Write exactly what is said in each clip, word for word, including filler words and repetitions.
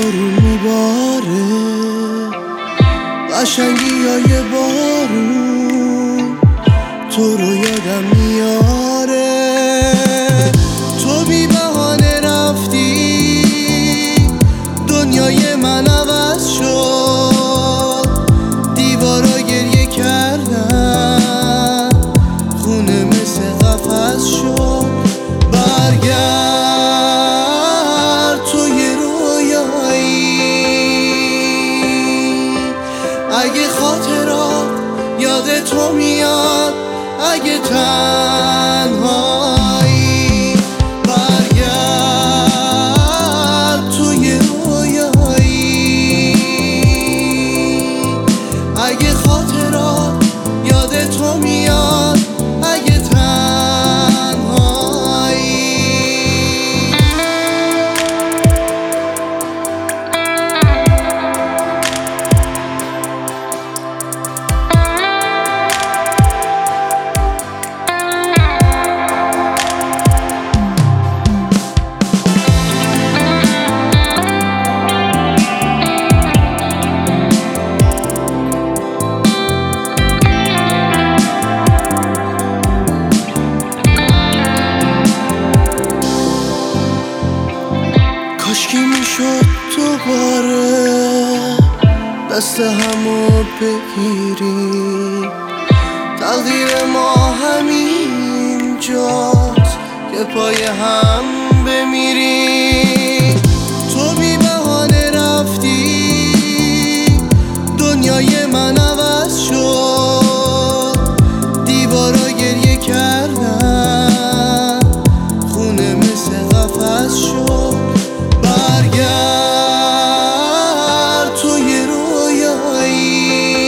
بارون میباره، قشنگی های بارون تو رو یادم میاره. تو بی بهانه رفتی، دنیای من عوض شد، دیوارا گریه کردن، خونه مثل قفس شد. برگرد توی رویایی، اگه خاطرات یاد تو میاد، اگه تنهایی. برگرد توی رویایی، اگه خاطرات یاد تو میاد، اگه تنهایی. کاشکی میشد دوباره دست همو بگیریم، تقدیر ما همین جاست که پای هم بمیریم. تو بی بهانه رفتی، دنیای من عوض شد، دیوارا گریه کردن، خونه مثل قفس شد. برگرد توی رویایی،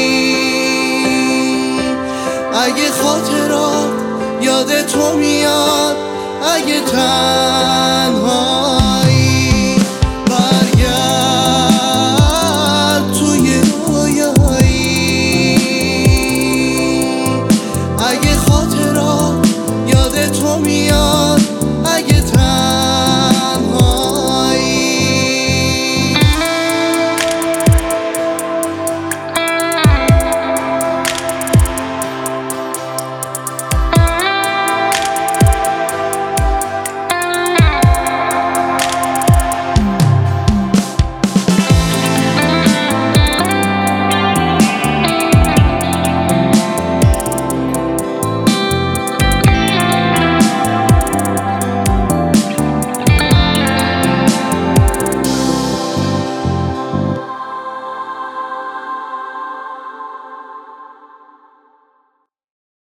اگه خاطرات یاد تو میاد، اگه تنهایی. برگرد توی رویایی، اگه خاطرات یاد تو میاد.